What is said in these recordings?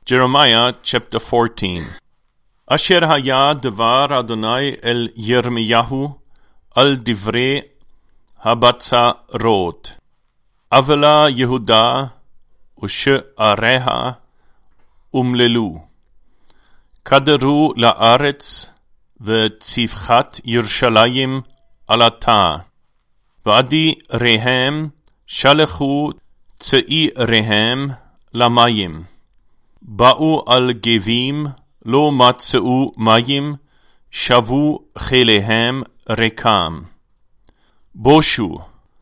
Jeremiah chapter 14. אשר היה דבר אדוני אל ירמיהו על דברי הבצרות. אבלה יהודה ושעריה אומללו. קדרו לארץ וצפחת ירושלים עלתה. ועדי רהם שלחו צעיריהם למים. באו על גבים, לא מצאו מים, שבו חיליהם ריקם. בושו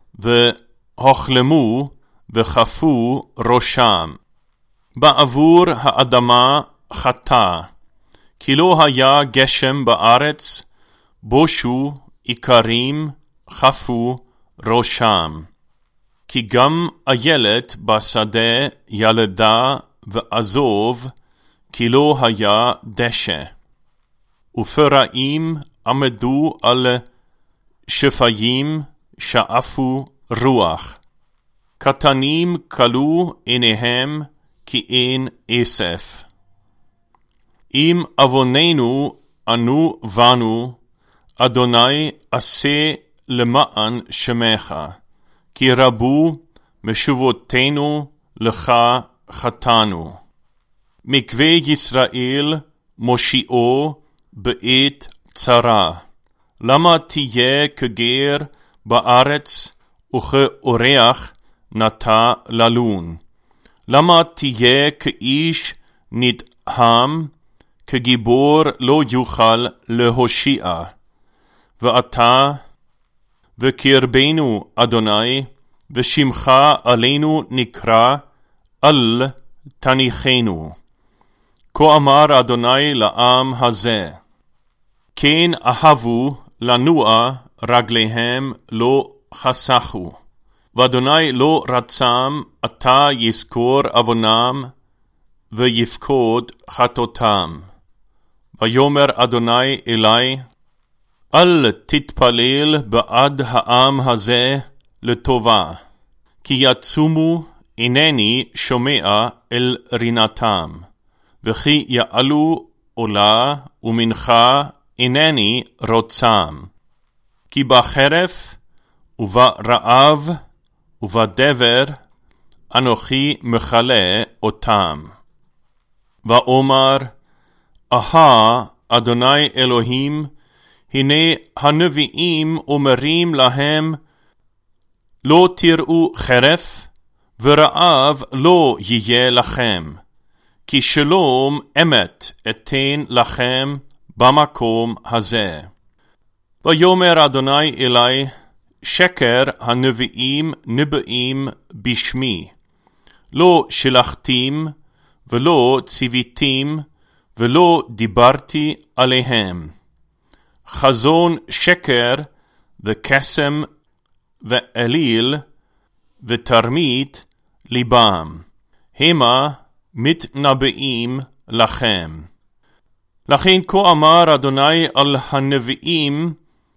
והוחלמו וחפו ראשם. בעבור האדמה חטא, כי לא היה גשם בארץ, בושו איכרים חפו ראשם. כי גם איילת בשדה ילדה ועזוב, כי לא היה דשא. ופרעים עמדו על שפיים שאפו רוח. קטנים כלו עיניהם כי אין אסף. אם עווננו אנו בנו, אדוני עשה למען שמך, כי רבו משובותינו לך חטאנו. מקווה ישראל מושיעו בעת צרה. למה תהיה כגר בארץ וכאורח נטע ללון? למה תהיה כאיש נדהם, כגיבור לא יוכל להושיע? ואתה וקרבנו אדוני, ושמך עלינו נקרא, אל תניחנו. כה אמר אדוני לעם הזה, כן אהבו לנוע רגליהם לא חסכו. ואדוני לא רצם עתה יזכור עוונם ויפקוד חטאותם. ויאמר אדוני אלי, אל תתפלל בעד העם הזה לטובה, כי יצומו אינני שומע אל רינתם, וכי יעלו עולה ומנחה אינני רוצם. כי בחרף וברעב ובדבר אנוכי מכלה אותם. ואומר, אהה אדוני אלוהים, הנה הנביאים אומרים להם, לא תראו חרף ורעב לא יהיה לכם, כי שלום אמת אתן לכם במקום הזה. ויאמר אדוני אלי, שקר הנביאים נבאים בשמי, לא שלחתים ולא ציוויתים ולא דיברתי עליהם. חזון שקר וקסם ואליל ותרמית ליבם, המה מתנבאים לכם. לכן כה אמר אדוני על הנביאים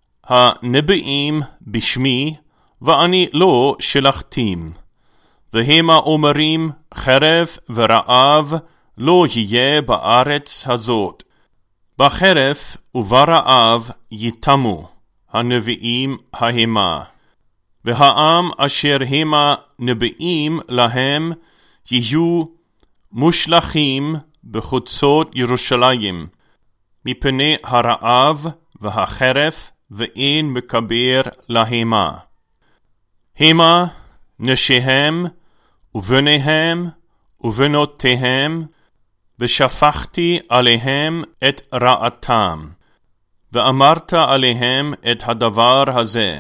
הנבאים בשמי, ואני לא שלחתים. והמה אומרים, חרף ורעב לא יהיה בארץ הזאת. בחרף וברעב יתמו הנביאים ההמה. והעם אשר המה נביאים להם יהיו מושלחים בחוצות ירושלים, מפני הרעב והחרף, ואין מקבר להמה. המה נשיהם ובניהם ובנותיהם, ושפכתי עליהם את רעתם, ואמרת עליהם את הדבר הזה,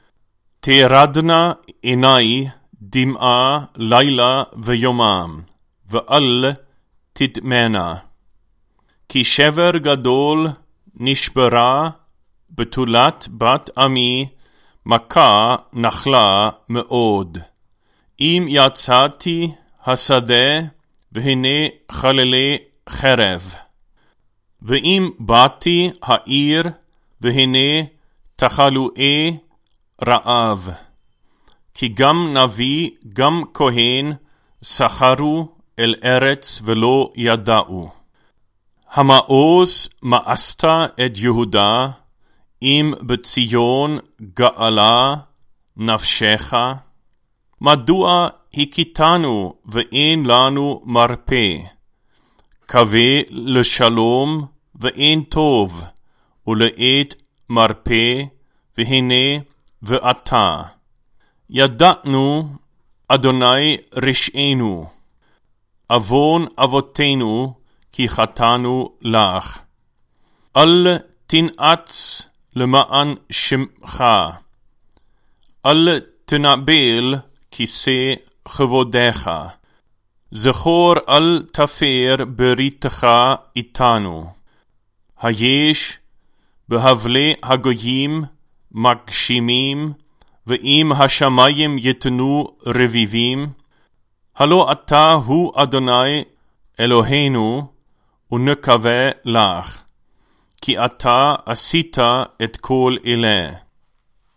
תרדנה עיני דמעה לילה ויומם, ואל תטמנה. כי שבר גדול נשברה בתולת בת עמי, מכה נחלה מאוד. אם יצאתי השדה, והנה חללי חרב. ואם באתי העיר, והנה תחלואי רעב. כי גם נביא גם כהן שכרו אל ארץ ולא ידעו. המעוז מאסת את יהודה, אם בציון גאלה נפשך. מדוע הכיתנו ואין לנו מרפא? קווה לשלום ואין טוב, ולעת מרפא, והנה ואתה. ידענו, אדוני רשענו, עוון אבותינו, כי חטאנו לך. אל תנעץ למען שמך, אל תנבל כיסא כבודך. זכור אל תפר בריתך איתנו. היש בהבלי הגויים מגשימים, ואם השמיים יתנו רביבים. הלא אתה הוא אדוני אלוהינו, ונקווה לך, כי אתה עשית את כל אלה.